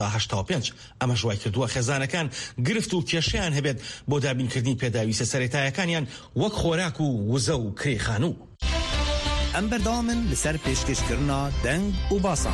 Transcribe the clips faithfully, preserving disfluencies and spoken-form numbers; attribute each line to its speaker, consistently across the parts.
Speaker 1: هەشتا و پێنج ئەمە ژوای کردووە خێزانەکان گرفت و کێشەیان هەبێت بۆ دابینکردنی پێداویستە سەرەتایەکانیان وەک خۆراک و وزە و کرێخانوو.
Speaker 2: ئەم بەردەوامن لەسەر پێشکەشکردنا دەنگ و باسان.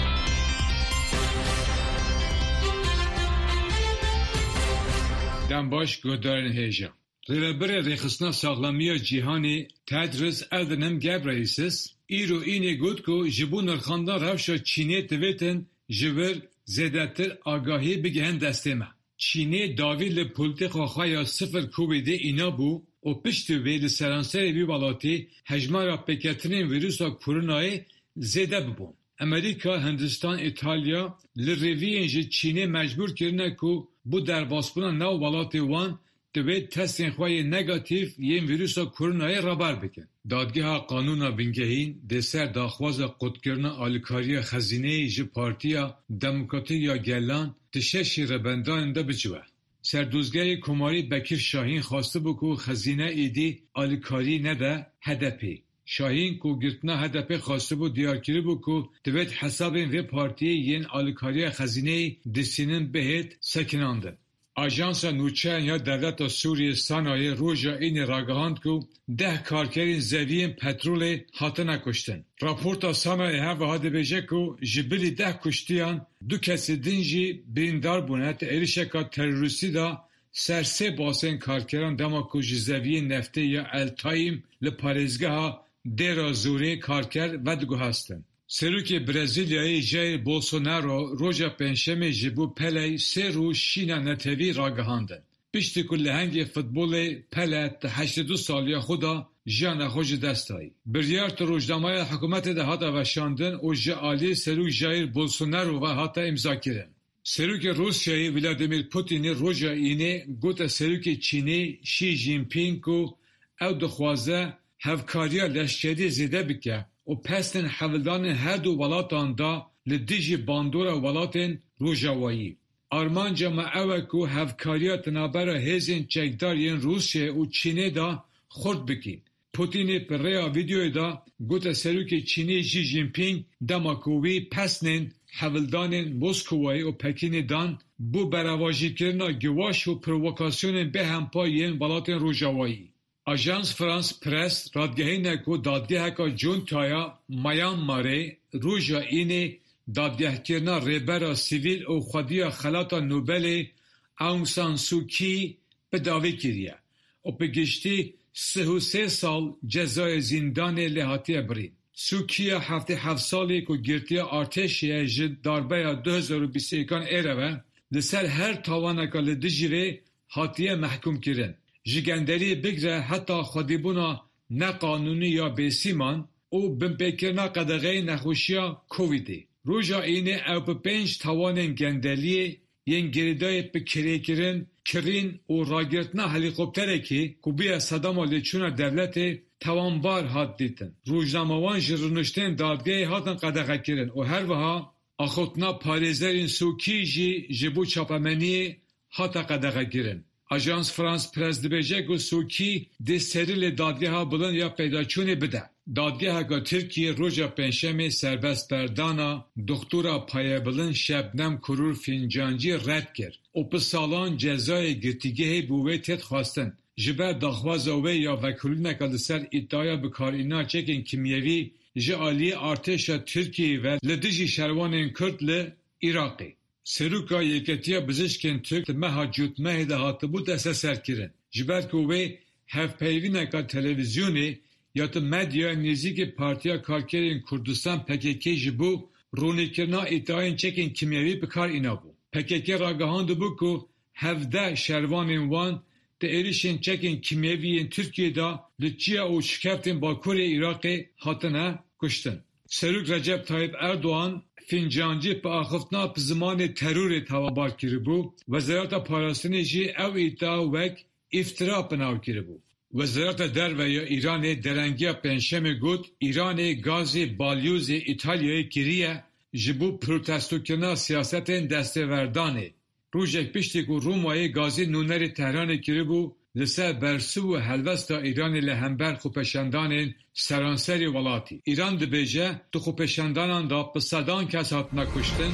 Speaker 3: دەم باش گۆدارن هێژە. Rêvebirê rêxistina saxlamiya cîhanê Tedros Adhanom Ghebreyesus îro înê got ku ji bo nirxandina rewşa Çînê divêtin ji wir zêdetir agahî bigihin destê me. Çînê dawî li polîtîka xwe ya sıfır Covidê înabû û piştî wê li seranserê vî welatê hejmara pêketinên vîrusa koronayê zêde bibûn. Amerîka, Hindistan, İtalya li rêviyên ji Çînê mecbûr kirine ku bu derbasbûna nav welatê wan divê testên xwe yê negatif yên vîrusa koronayê rabar bikin. Dadgeha Qanûna Bingehîn dê ser daxwaza qotkirina alîkariya xezîneyê ji Partiya Demokratîk ya Gelan di şeşî rebendanên de bicive. Serdozgerê Komarî Bekir Şahîn xwastibû ku xezîne êdî alîkarî nebe H D P. Şahîn ku girtina H D P xwastibû diyar kiribû ku divêt hesabên vê partiyê yên alîkariya xezîneyê distînin bihêt sekinandin. Ajansa Nûçeyan ya Devleta Sûriye Sanayê roja înê ragihand ku deh karkerên zeviyên petrolê hatine kuştin. Raporta Sanayê herwiha dibêje ku ji bilî deh kuştiyan du kesê din jî birîndar bûne te êrişeka terorîstî da ser sê basên karkeran dema ku ji zeviyên neftê ya El Taim li parêzgeha Dêra Zorê karker vediguhestin. Serokê Brezilyayê Jair Bolsonaro roja pênşemê ji bo Peley sê rû şîna netewî ragihandin. Piştî ku li hengê futbolê Pele ti heştê du saliya xwe da jiyana xwe ji dest dayî. Biryar ti rojnamaya hikûmetê de hata veşandin û ji aliyê Serok Jair Bolsonaro ve hata imzakirin. Serokê Rusyayê Vladimir Putinê roja înê got serokê Çînê Xi Jinping ku ew dixwaze hevkariya leşkerî zêde bike û pestên hevildanên her du welatan da li dijî bandora welatên Rojavayî. Armanca me ew e ku hevkariya tinabera hêzên çekdar yên Rusyayê û Çînê da xurt bikîn. Putinê pi rêya vîdeoyê da got serokê Çînê Xi Jinping dema ku wî pestên hevildanên Moskowayê û Pekînê dan bû beravajîkirina giwaş û provokasyonên bêhempa yên welatên Rojavayî. Ajans France Press radgehîne ku dadgeheka cuntaya Myanmarê roja înê dadgehkirina rêbera sivîl û xwediya xelata Nobelê Aung San Suu Kyi bi davî kiriye û bi giştî sih û sê sal cezayê zîndanê lê hatiye birîn. Suu Kyiya heftê heft salê ku girtiya artêşiye ji darbeya du hezar û bîst û yekan êre ve li ser her tawaneka li dijî vê hatiye mehkûm kirin. Ji genderî bigre heta xwedîbûna neqanûnî ya bêsîman û binpêkirina qedexeyên nexweşiya Covidê. Roja înê ew bi pênc tawanên gendeliyê yên girêdayê bi kirêkirin, kirîn û ragirtina helîkopterekê ku bûye sedema lêçûna devletê tawanbar hat dîtin. Rojnamewan ji rûniştên dadgehê hatin qedexekirin û herwiha axutina parêzerên Suu Kyi jî ji bo çapemeniyê hata qedexekirin. Ajans France Press dibêje ku Suu Kyi dê serî lê dadgeha bilind ya peydaçûnê bide. Dadgeheka Tirkiye roja pênşemê serbestberdana doktora payebilind Şebnem Kurur Fincancî red kir û pi salan cezayê girtîgehê bû wê têt xwastin. Ji ber daxwaza wê ya vekolîneka li ser îddiaya bikarîna çekên kimyevî ji aliyê artêşa Tirkiyeyê ve li dijî şervanên Kurd li Iraqê. Seroka Yeketiya Bizîşkên Türk meha cûtmehê de hatibû desteserkirin. Ji ber ku wê hevpeyvîneka televizyonê ya ti medyaya nêzîkî Partiya Karkerên Kurdistan P K K ji bo rûnêkirina îddiayên çekên kimyevî bikar înabû. P K K ragihandibû ku hevdeh şervanên wan di êrişên çekên kimyevîyên Tirkiyeyê li çiya û şikeftên Bakurê Iraqê hatine kuştin. Serok Recep Tayyip Erdoğan Fincancî bi axiftina bi zimanê terorê tewabar kiribû, Wezareta Parastinê jî ew îddia wek îftira binav kiribû. Wezareta Derve ya Îranê derengiya pênşemê got Îranê gazê balyozê İtalyayê kiriye ji bo protestokirina siyasetên destêverdanê. Rojek piştî ku Romayê gazê nûnerê Tehranê kiribû, li ser bersû û helvesta Îranê li hember xwepeşandanên seranserê welatî. Îran dibêje tu xwepeşandanan da bi sedan kes hatine kuştin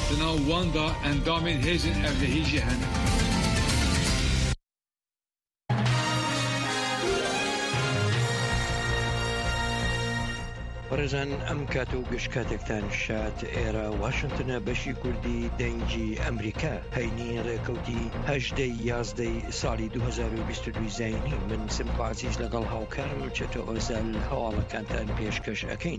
Speaker 3: دناو واندا اندامên hêzên evlehî jî hene.
Speaker 4: بەڕێزان ئەم کاتە و گەشت کاتێکتان شاد ئێرە واشنگتنە بەشی کوردی دەنگی ئەمریکا هەینی ڕێکەوتی هەژدەی یازدەی ساڵی دوو هەزار و بیست و دوو زاینی من سمکۆ عەزیز لەگەڵ هاوکارم و چەتۆ ئۆزال هەواڵەکانتان پێشکەش ئەکەین.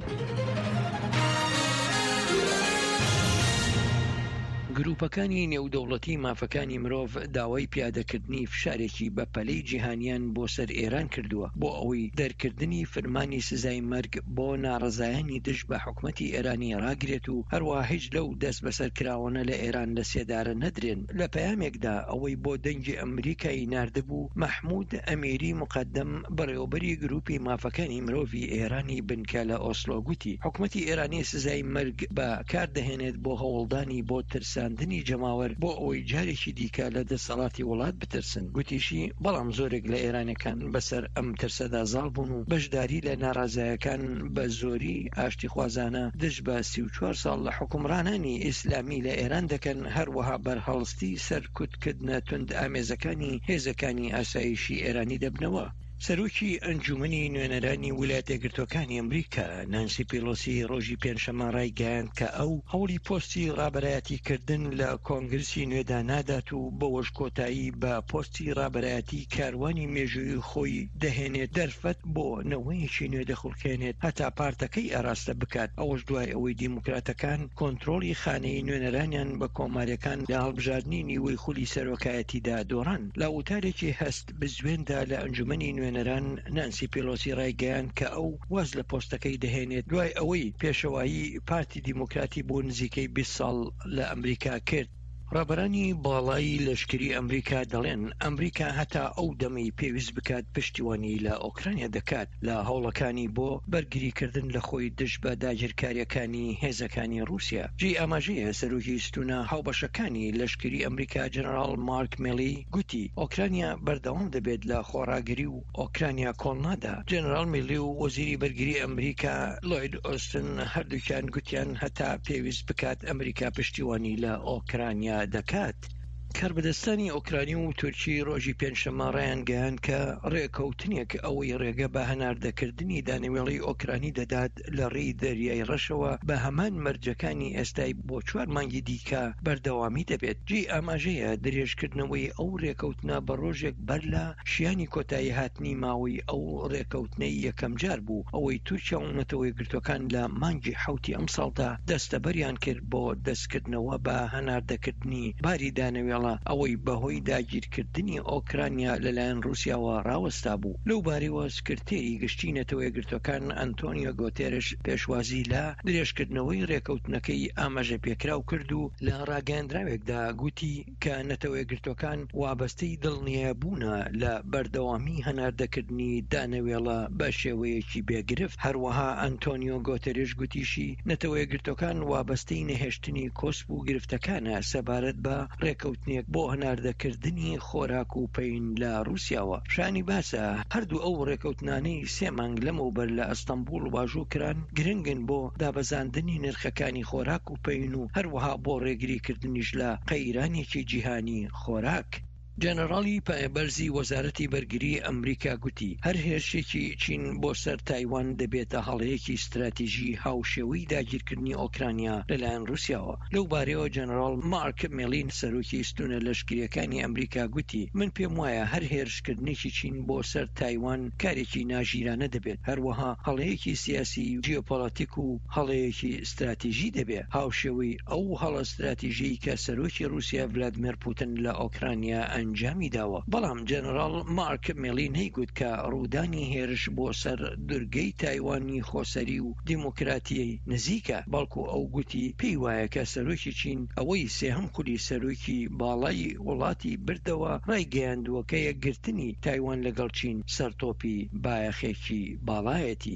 Speaker 4: گروپەکانی نێودەوڵەتی مافەکانی مرۆڤ داوای پیادەکردنی فشارێکی بە پەلەی جیهانیان بۆ سەر ئێران کردووە بۆ ئەوەی دەرکردنی فەرمانی سزای مەرگ بۆ ناڕەزایانی دژ بە حکومەتی ئێرانی ڕاگرێت و هەروە هیچ لەو دەست بەسەر کراوەنە لە ئێران لە سێدارە نەدرێن. لە پەیامێکدا ئەوەی بۆ دەنگی ئەمریکای ناردبوو مەحموود ئەمیری مقدم بەڕێوەبەری گروپی مافەکانی مرۆڤی ئێرانی بنکە لە ئۆسلۆ گوتی حکومەتی ئێرانی سزای مەرگ بە کار دەهێنێت بۆ هەوڵدانی بۆ ترساندنی جەماوەر بۆ ئەوەی جارێکی دیکە لە دەسەڵاتی وڵات بترسن. گوتیشی بەڵام زۆرێک لە ئێرانەکان بەسەر ئەم ترسەدا زاڵ بوون و بەشداری لە ناڕازایەکان بە زۆری ئاشتی خوازانە دژ بە سی و چوار ساڵ لە حکومڕانانی ئیسلامی لە ئێران دەکەن هەروەها بەرهەڵستی سەرکوتکردنە تند ئامێزەکانی هێزەکانی ئاسایشی ئێرانی دەبنەوە. سەرۆکی ئەنجومەنی نوێنەرانی ویلایەتە یەکگرتووەکانی ئەمریکا نانسی پیلۆسی ڕۆژی پێنجشەممە ڕایگەیاند کە ئەو هەوڵی پۆستی ڕابەرایەتیکردن لە کۆنگرسی نوێدا نادات و بەوەش کۆتایی بە پۆستی ڕابەرایەتی کاروانی مێژووی خۆی دەهێنێت دەرفەت بۆ نەوەیەکی نوێ دەخڵکێنێت هەتا پارتەکەی ئاراستە بکات ئەوەش دوای ئەوەی دیموکراتەکان کۆنتڕۆلی خانەی نوێنەرانیان بە کۆماریەکان لە هەڵبژاردننی نیوەی خولی سەرۆکایەتیدا دۆڕان. لە وتارێکی هەست بزوێندا لە ئەنجومەنی نوێنەران نانسی پیلۆسی ڕایگەیاند کە ئەو واز لە پۆستەکەی دەهێنێت دوای ئەوەی پێشەوایی پارتی دیموکراتی بۆ نزیکەی بیست ساڵ لە ئەمریکا کرد. ڕابەرانی باڵایی لەشکری ئەمریکا دەڵێن ئەمریکا هەتا ئەو دەمەی پێویست بکات پشتیوانی لە ئۆکرانیا دەکات لە هەوڵەکانی بۆ بەرگریکردن لە خۆی دژ بە داگیرکاریەکانی هێزەکانی رووسیا. جێ ئاماژەیە سەرۆکی ستونە هاوبەشەکانی لەشکری ئەمریکا جەنەرال مارک میلی گوتی ئۆکرانیا بەردەوام دەبێت لە خۆڕاگری و ئۆکرانیا کۆڵنادا. جەنەرال میلی و وەزیری بەرگری ئەمریکا لۆید ئۆستن هەردووکیان گوتیان هەتا پێویست بکات ئەمریکا پشتیوانی لە ئۆکرانیا دەکات. کاربەدەستانی ئۆکرانی و تورکی ڕۆژی پێنجشەممە ڕایان گەیاند کە ڕێکەوتنێک ئەوەی ڕێگە بە هەناردەکردنی دانەوێڵی ئۆکرانی دەدات لە ڕێی دەریای ڕەشەوە بە هەمان مەرجەکانی ئێستای بۆ چوار مانگی دیکە بەردەوامی دەبێت. جێ ئاماژەیە درێژکردنەوەی ئەو ڕێکەوتنە بە ڕۆژێک بەر لە شیانی کۆتایی هاتنی ماوەی ئەو ڕێکەوتنەی یەکەم جار بوو ئەوەی تورکیا و نەتەوە یەکگرتووەکان لە مانگی حوتی ئەم ساڵدا دەستەبەریان کرد بۆ دەستکردنەوە بە هەناردەکردنی باری دانەوێڵ ئەوەی بەهۆی داگیرکردنی ئۆکرانیا لەلایەن رووسیاوە ڕاوەستا بوو. لەو بارەوە سکرتێری گشتی نەتەوە یەکگرتووەکان ئەنتۆنیۆ گۆتێرش پێشوازی لە درێژکردنەوەی ڕێکەوتنەکەی ئاماژە پێکراو کرد و لە ڕاگەیاندراوێکدا گوتی کە نەتەوە یەکگرتووەکان وابەستەی دڵنیابوونە لە بەردەوامی هەناردەکردنی دانەوێڵە بە شێوەیەکی بێگرفت. هەروەها ئەنتۆنیۆ گۆتێرش گوتیشی نەتەوە یەکگرتووەکان وابەستەی نەهێشتنی کۆسپ و گرفتەکانە سەبارەت بە ڕێکەوتنی بۆ هەناردەکردنی خۆراک و پەین لە رووسیاوە. شانی باسە هەردوو ئەو ڕێکەوتنانەی سێ مانگ لەمەوبەر لە ئەستەمبول واژوو کران گرنگن بۆ دابەزاندنی نرخەکانی خۆراک و پەین و هەروەها بۆ ڕێگریکردنیش لە قەیرانێکی جیهانی خۆراک. جەنەڕاڵی پایەبەرزی وەزارەتی بەرگری ئەمریکا گوتی هەر هێرشێکی چین بۆ سەر تایوان دەبێتە هەڵەیەکی استراتیژی هاوشێوەی داگیرکردنی ئۆکرانیا لەلایەن رووسیاوە. لەو بارەوە جەنەڕاڵ مارک میلین سەرۆکی ستونە لەشکریەکانی ئەمریکا گوتی من پێم وایە هەر هێرشکردنێکی چین بۆ سەر تایوان کارێکی ناژیرانە دەبێت هەروەها هەڵەیەکی سیاسی جیۆپۆلیتیک و هەڵەیەکی استراتیژی دەبێت هاوشێوەی ئەو هەڵە استراتیژی کە سەرۆکی رووسیا ڤلادیمیر پوتین لە ئۆکرانیا ئەنجامی داوە. بەڵام جەنەڕاڵ مارک میلین هەیگوت کە ڕوودانی هێرش بۆ سەر دورگەی تایوانی خۆسەری و دیموکراتیەی نزیکە بەڵکو ئەو گوتی پێی وایە کە سەرۆکی چین ئەوەی سێهەم خولی سەرۆکی باڵای وڵاتی بردەوە ڕایگەیاندووە کە یەکگرتنی تایوان لەگەڵ چین سەرتۆپی بایەخێکی باڵایەتی.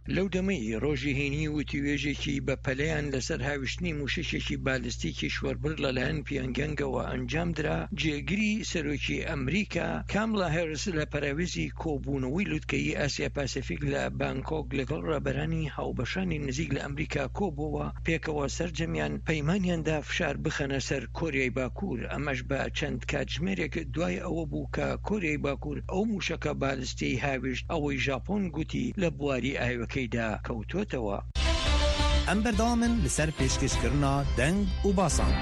Speaker 4: لەو دەمەی ڕۆژی هێنی وتیوێژێکی بە پەلەیان لەسەر هاوشتنی موشکێکی بالستیکی شوەربر لەلایەن پیۆنگیانگەوە ئەنجام درا. جێگیری سەرۆکی ئەمریکا کاملا هێرس لە پەراوێزی کۆبوونەوەی لووتکەی ئاسیا پاسیفیک لە بانکۆک لەگەڵ ڕێبەرانی هاوبەشانی نزیک لە ئەمریکا کۆبووەوە، پێکەوە سەرجەمیان پەیمانیاندا فشار بخەنە سەر کۆریای باکوور. ئەمەش بە چەند کاتژمێرێک دوای ئەوە بوو کە کۆریای باکوور ئەو موشکە بالستی هاوشت ئەوەی ژاپۆن گوتی لە بواری ئاوەکەیدا کەوتوتەوە.
Speaker 2: ئەم بەردەوامن لەسەر پێشکەشکردنا دەنگ و باسان.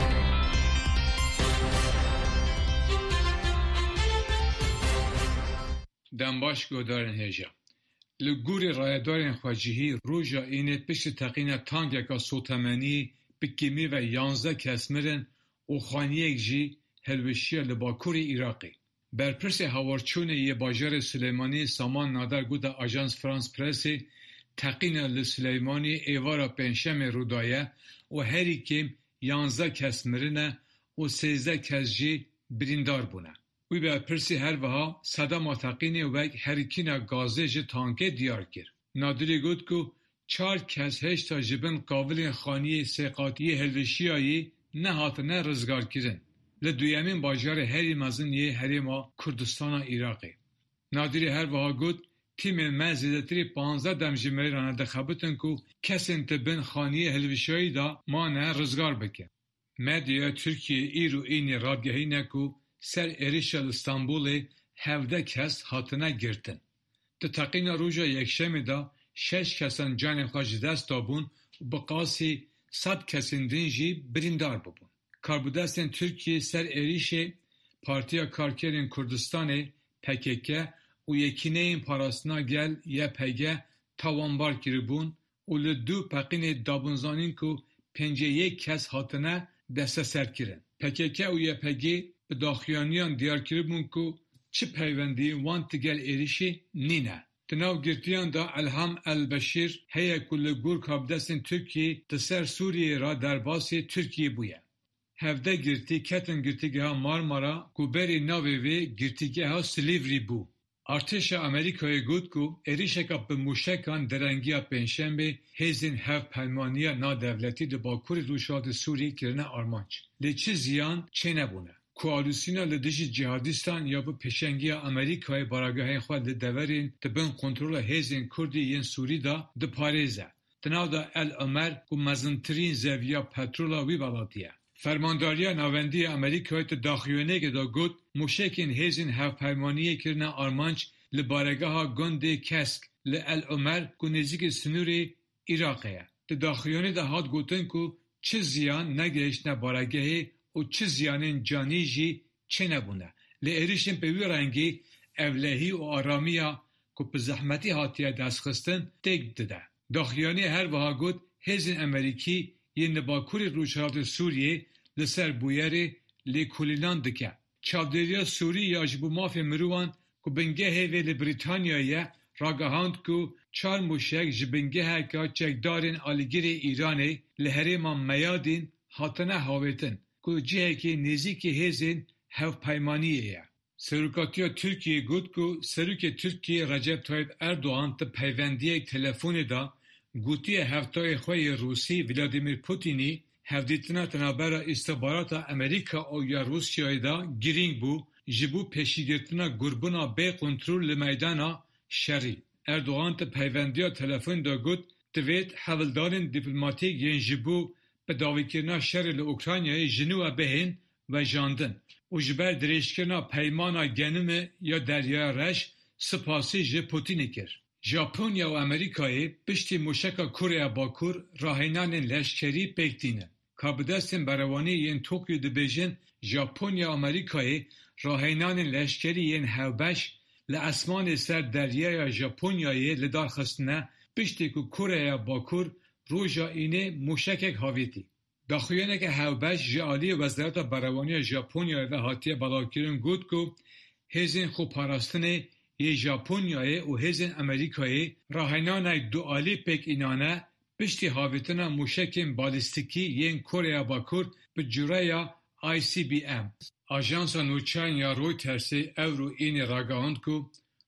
Speaker 3: دەمباش گۆدارن هێژە li gorî rayedarên xwecihî roja înê piştî teqîna tankeka sotemenî bi kêmî ve yanzdeh kes mirin û xaniyek jî hilweşiya li bakurê Iraqê. Berpirsê hawarçûnê yê bajarê Silêmaniyê Saman Nader gote Ajans France Pressê teqîna li Silêmaniyê êvara pênşemê Rûdaye û herî kêm yanzdeh kes mirine û sêzdeh kes jî birîndar bûne. Wî berpirsî her wiha sedema teqînê wek herîkîna gazê ji tankê diyar kir. Nadirê got ku çar kes heşta ji bin qavilên xaniyê sêqatiyê hilweşiyayê nehatine rizgarkirin li duyemîn bajarê herî mezin yê Herêma Kurdistana Iraqê. Nadirê her wiha got tîmên me zêdetirî panzdeh dem ji mêran dixebitin ku kesên di bin xaniyê hilweşiyayê da mane rizgar bikin. Medyaya Tirkiye îr û înê radgehîne ku ser êrişa li Stenbolê hevdeh kes hatine girtin. Di teqîna roja yekşemê da şeş kesan canên xwe ji dest dabûn û bi qasî sed kesên din jî birîndar bibûn. Karbûdestên Tirkiye ser êrişê Partiya Karkerên Kurdistanê P K K û Yekîneyên Parastina Gel Y P G tawanbar kiribûn û li du peqînê dabûnzanîn ku pêncî yek kes hatine desteserkirin. P K K û Y P G bi daxuyaniyan diyar kiribûn ku çi peywendiyê wan ti gel êrişê nîne. Di nav girtiyan da Elham El-Beşîr heye ku li gor kabdestên Tirkiyê di ser Sûriyê ra derbasê Tirkiye bûye. Hevdeh girtî ketin girtîgeha Marmara ku berê navê wê girtîgeha Silivri bû. Artêşa Amerîkayê got ku êrişeka bi mûşekan derengiya pênşemê hêzên hevpeymaniya nadewletî di bakurê Rûşatê Sûriyê kirine armanc. Lê çi ziyan çê nebûne. Koalîsyona li dijî cihadîstan ya bi pêşengiya Amerîkayê baragehên xwe li deverên di bin kontrola hêzên Kurdî yên Sûrî da diparêze. Di nav da El Ömer ku mezintirîn zeviya petrola wî welatiye. Fermandariya Navendî Amerîkayê di daxuyanekê da got mûşekên hêzên hevpeymaniyê kirine armanc li baregeha gundê Kesk li El Ömer ku nêzîkî sinûrê Iraqê ye. Di daxuyanê de hat gotin ku çi ziyan negehiştine baregehê û çi ziyanên canî jî çê nebûne. Lê êrişên pe wî rengî evlehî û aramiya ku bi zehmetî hatiye destxistin têk dide. Daxuyanê her wiha got hêzên Amerîkî yên li bakurê Rûşatê Sûriyê li ser bûyerê lêkolînan dike. Çavdêriya Sûrî ya ji bo mafê mirovan ku bingehê wê li Brîtanyayê ragihand ku çar mûşek ji bingeheka çekdarên alîgirê Îranê li herêma Meyadîn hatine hawêtin ku cihekê nêzîkî hêzên hevpeymaniyê ye. Serokatiya Tirkiye got ku Serokê Tirkiye Recep Tayyip Erdoğan di peywendiyek telefonê da gotiye heftayê xwe yê Rûsî Vladimir Putinî hevdîtina tinabera îstihbarata Amerîka û ya Rûsyayê da girîng bû ji bo pêşîgirtina gurbûna bê kontrol li meydana şerî. Erdoğan di peyvendiya telefonê da got divêt hevildarên dîplomatîk yên ji bo bi dawîkirina şerê li Ukraynayê ji nû ve bihên vejandin û ji ber dirêjkirina peymana genimê ya Deryaya Reş spasî ji Putinê kir. Japonya û Amerîkayê piştî mûşeka Koreya Bakur rahênanên leşkerî pêk dînin. Kabidestên berewanî yên Tokyo dibêjin Japonya û Amerîkayê rahênanên leşkerî yên hevbeş li esmanê ser deryaya Japonyayê li dar xistine piştî ku Koreya Bakur roja înê mûşekek havêtî. Daxuyaneke hevbeş ji aliyê Wezareta Berewaniya Japonyayê ve hatiye belakirin got ku hêzên xweparastinê yê Japonyayê û hêzên Amerîkayê rahênanek dualî pêk înane piştî havêtina mûşekên balîstikî yên Koreya Bakur bi cûreya I C B M. Ajansa nûçeyên ya Reutersê ew û înê ragihand ku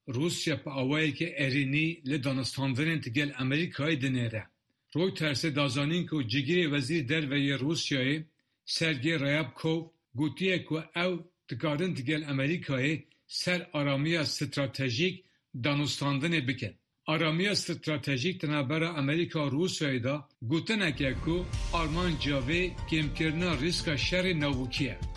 Speaker 3: روسیا په اوایل کې ارینی له دانستاندن تګل امریکای دنیره رویترز دازانین کو جگری وزیر دروی روسیای سرگی ریابکوف گوتیه کو او دکارن تگل امریکای سر آرامیا استراتژیک دانستاندن بکن. آرامیا استراتژیک تنابر امریکا روسیای دا گوتنه که کو آرمان جاوی کم کرنا ریسک شر نووکیه.